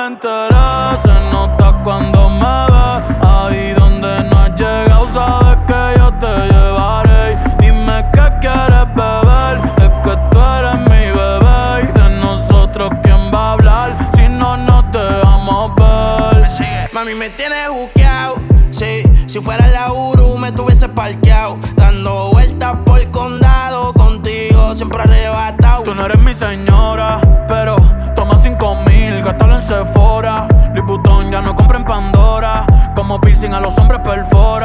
me enteré. Se nota cuando me ves. Ahí donde no has llegado, sabes que yo te llevaré. Dime qué quieres beber, es que tú eres mi bebé. Y de nosotros, ¿quién va a hablar? Si no nos dejamos ver. Mami, me tienes buqueado. Sí, si fuera la Uru me tuviese parqueado, dando vueltas por el condado, contigo siempre arrebatado. Tú no eres mi señora, pero toma 5,000, gástalo en Sephora. Louis Vuitton ya no compra en Pandora, como piercing a los hombres perfora.